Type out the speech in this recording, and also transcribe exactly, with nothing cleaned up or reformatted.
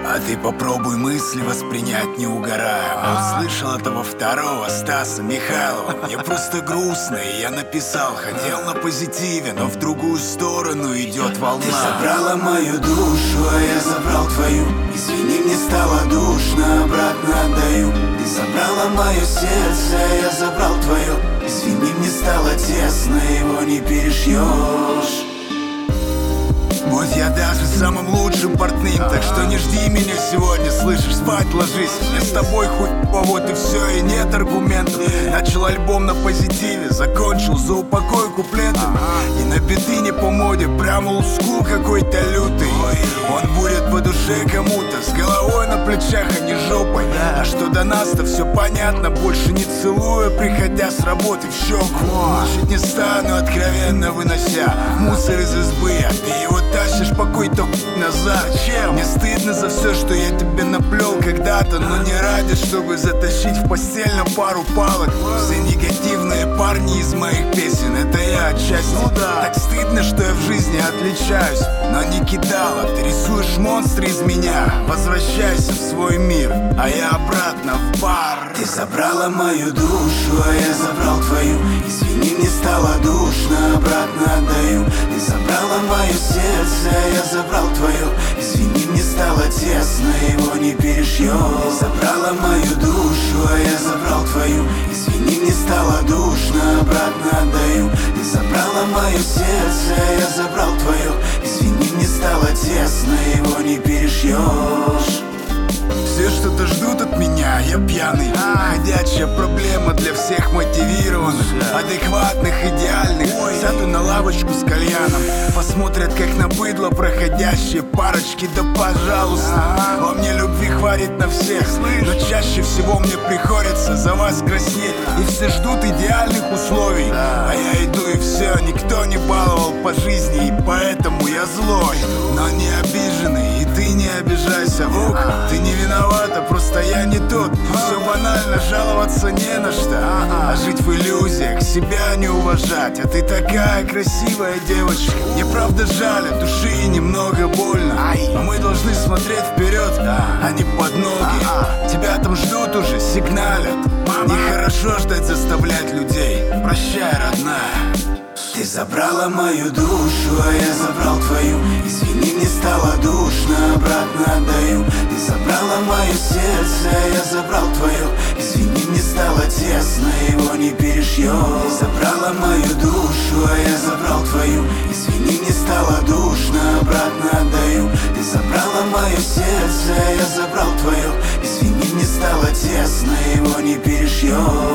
А ты попробуй мысли воспринять, не угорая. А услышал этого второго, Стаса Михайлова. Мне просто грустно, и я написал. Хотел на позитиве, но в другую сторону идет волна. Ты забрала мою душу, а я забрал твою. Извини, мне стало душно, обратно отдаю. Ты забрала мое сердце, а я забрал твое. Извини, мне стало тесно, его не перешьешь. Будь я даже самым лучшим портным, так что не жди меня сегодня, слышишь, спать ложись. Мне с тобой хуй, вот и все, и нет аргументов. Начал альбом на позитиве, закончил за упокой куплетом. И на биты не по моде, прямо олдскул какой-то лютый. Он будет по душе кому-то, с головой на плечах, а не жопой. А что до нас-то все понятно, больше не целую, приходя с работы в щеку. Чуть не стану, откровенно вынося мусор из избы, а ты его тащишь по какой-то хуй назад. Чем? Мне стыдно за все, что я тебе наплел когда-то, но не ради, чтобы затащить в постель на пару палок. Все негативные парни из моих песен, это я отчасти. Ну да. Так стыдно, что я в жизни отличаюсь, но не кидала. Ты рисуешь монстры из меня, возвращайся в свой мир, а я обратно в бар. Ты забрала мою душу, а я забрал твою. Извини, мне стало душно, обратно отдаю. Ты забрала мое сердце, а я забрал твое. Извини, мне стало тесно, его не перешьешь. Ты забрала мою душу, а я забрал твою. Извини, мне стало душно, обратно отдаю. Ты забрала мое сердце, а я забрал твое. Извини, мне стало тесно, его не перешьешь. Все что-то ждут от меня, я пьяный. Ходячая проблема для всех мотивированных, адекватных, идеальных. Сяду на лавочку с кальяном, посмотрят как на быдло проходящие парочки. Да пожалуйста, во мне любви хватит на всех, но чаще всего мне приходится за вас краснеть. И все ждут идеальных условий, а я иду и все, никто не баловал по жизни, и поэтому я злой, но не обиженный. И ты не обижайся, Вук, ты не виновата, просто я не тот. Все банально, жаловаться не на что, а жить в иллюзиях, себя не уважать. А ты такая красивая девочка, мне правда жаль, от души немного больно. Но мы должны смотреть вперед, а не под ноги. Тебя там ждут уже, сигналят. Нехорошо ждать, заставлять людей. Прощай, родная. Ты забрала мою душу, а я забрал твою. Извини, мне стало душно, обратно отдаю. Ты забрала мое сердце, а я забрал твое. Извини, мне стало тесно, его не перешьешь. Ты забрала мою душу, а я забрал твою. Извини, мне стало душно, обратно отдаю. Ты забрала мое сердце, а я забрал твое. Извини, мне стало тесно, его не перешьешь.